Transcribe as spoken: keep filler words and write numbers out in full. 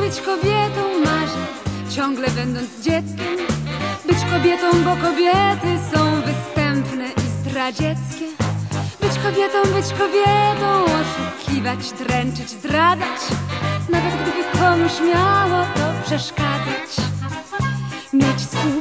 być kobietą marzę, ciągle będąc dzieckiem. Być kobietą, bo kobiety są występne i zdradzieckie. Być kobietą, być kobietą, oszukiwać, dręczyć, zdradzać, nawet gdyby komuś miało to przeszkadzać. Mieć swój